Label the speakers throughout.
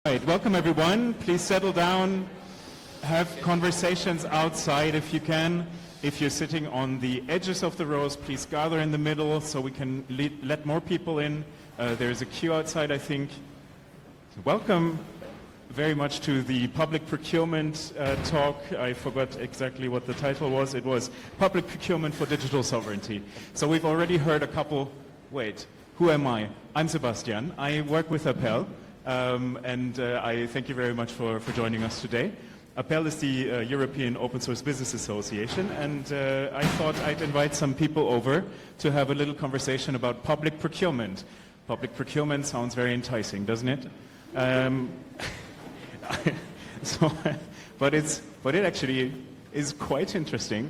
Speaker 1: Right, welcome everyone. Please settle down, have conversations outside if you can. If you're sitting on the edges of the rows, please gather in the middle so we can let more people in. There's a queue outside, I think. Welcome very much to the public procurement talk. I forgot exactly what the title was. It was Public Procurement for Digital Sovereignty. So we've already heard a couple. Wait, who am I? I'm Sebastian. I work with Appel. I thank you very much for joining us today. Appel is the European Open Source Business Association, and I thought I'd invite some people over to have a little conversation about public procurement. Public procurement sounds very enticing, doesn't it? But it actually is quite interesting.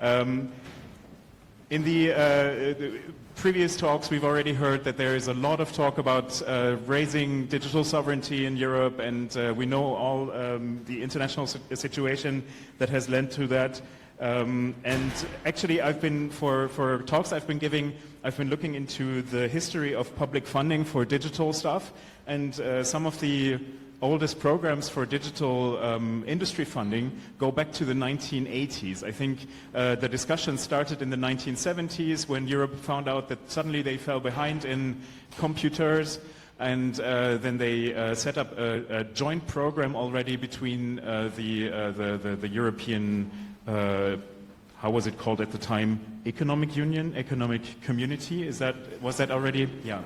Speaker 1: In the previous talks, we've already heard that there is a lot of talk about raising digital sovereignty in Europe, and we know all the international situation that has led to that. And actually, for talks I've been giving, I've been looking into the history of public funding for digital stuff, and some of the oldest programs for digital industry funding go back to the 1980s. I think the discussion started in the 1970s when Europe found out that suddenly they fell behind in computers, and then they set up a joint program already between the European, how was it called at the time? Economic Union, Economic Community. Was that already? Yeah.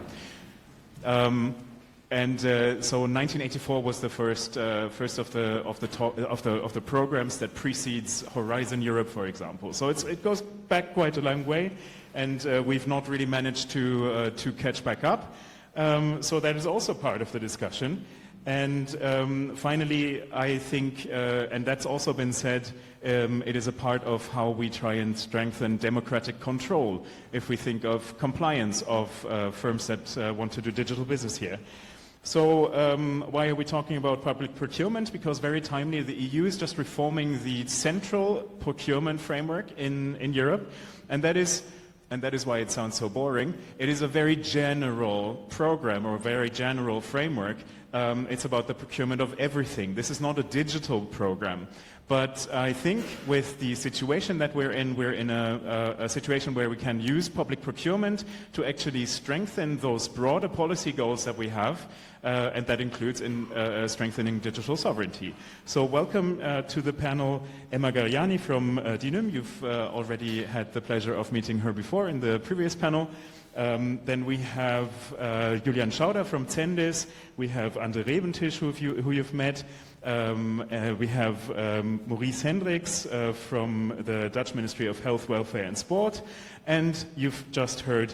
Speaker 1: So 1984 was the first of the programs that precedes Horizon Europe, for example. So it goes back quite a long way, and we've not really managed to catch back up. So that is also part of the discussion. And finally, I think, and that's also been said, it is a part of how we try and strengthen democratic control if we think of compliance of firms that want to do digital business here. So why are we talking about public procurement? Because very timely, the EU is just reforming the central procurement framework in Europe, and that is why it sounds so boring. It is a very general program or a very general framework. It's about the procurement of everything. This is not a digital program. But I think with the situation that we're in a situation where we can use public procurement to actually strengthen those broader policy goals that we have, and that includes in strengthening digital sovereignty. So welcome to the panel Emma Garjani from DINUM. You've already had the pleasure of meeting her before in the previous panel. Then we have Julian Schauder from Zendis. We have Andre Rebentisch, who you've met. We have Maurice Hendricks from the Dutch Ministry of Health, Welfare and Sport. And you've just heard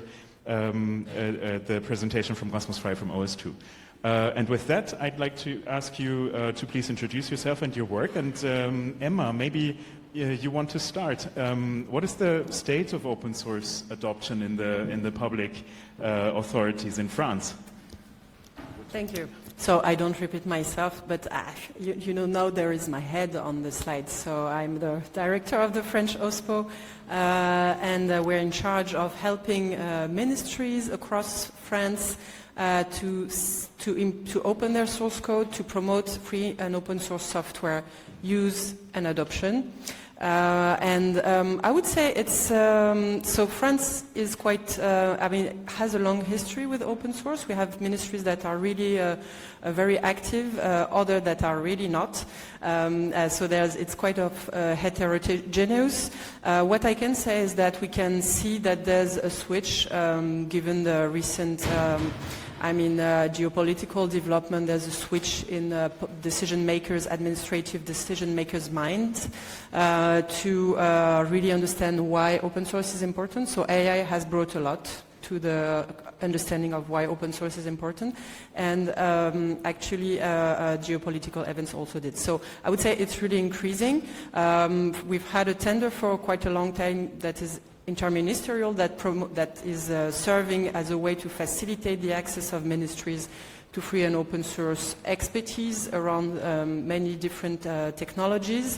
Speaker 1: the presentation from Rasmus Frey from OS2. And with that, I'd like to ask you to please introduce yourself and your work. And Emma, maybe you want to start. What is the state of open source adoption in the public authorities in France?
Speaker 2: Thank you. So I don't repeat myself, but you know now there is my head on the slide. So I'm the director of the French OSPO, and we're in charge of helping ministries across France to open their source code, to promote free and open source software use and adoption. I would say it's so France is quite has a long history with open source. We have ministries that are really very active, other that are really not. So it's quite heterogeneous. What I can say is that we can see that there's a switch given the recent geopolitical development. There's a switch in administrative decision makers' minds to really understand why open source is important. So AI has brought a lot to the understanding of why open source is important, and geopolitical events also did. So I would say it's really increasing. We've had a tender for quite a long time that is interministerial, that is serving as a way to facilitate the access of ministries to free and open source expertise around many different technologies.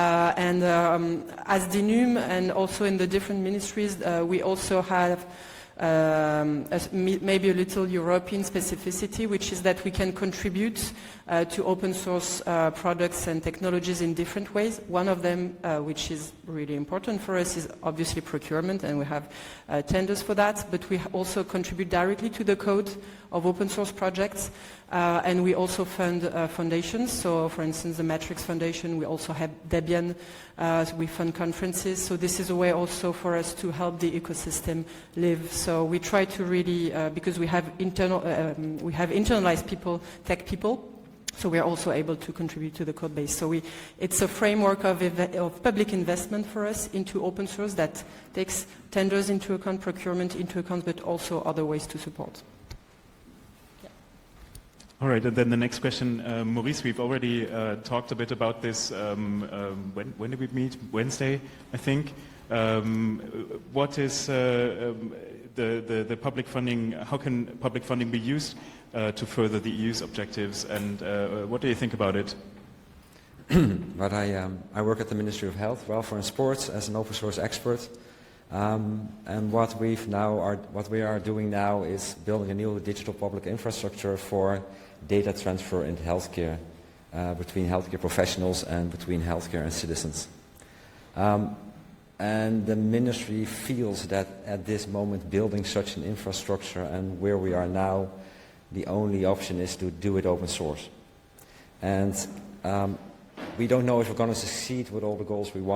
Speaker 2: As DINUM and also in the different ministries, we also have maybe a little European specificity, which is that we can contribute to open source products and technologies in different ways. One of them, which is really important for us, is obviously procurement, and we have tenders for that, but we also contribute directly to the code of open source projects, and we also fund foundations. So for instance, the Matrix Foundation, we also have Debian, we fund conferences, so this is a way also for us to help the ecosystem live. So we try to really, because we have internalized people, tech people, so we are also able to contribute to the code base. So it's a framework of public investment for us into open source that takes tenders into account, procurement into account, but also other ways to support.
Speaker 1: All right, and then the next question, Maurice, we've already talked a bit about this. When did we meet? Wednesday, I think. What is the public funding? How can public funding be used to further the EU's objectives, and what do you think about it?
Speaker 3: But I work at the Ministry of Health, Welfare and Sports as an open source expert. And what we are doing now is building a new digital public infrastructure for data transfer in healthcare, between healthcare professionals and between healthcare and citizens. And the ministry feels that at this moment building such an infrastructure and where we are now, the only option is to do it open source. And we don't know if we're going to succeed with all the goals we want.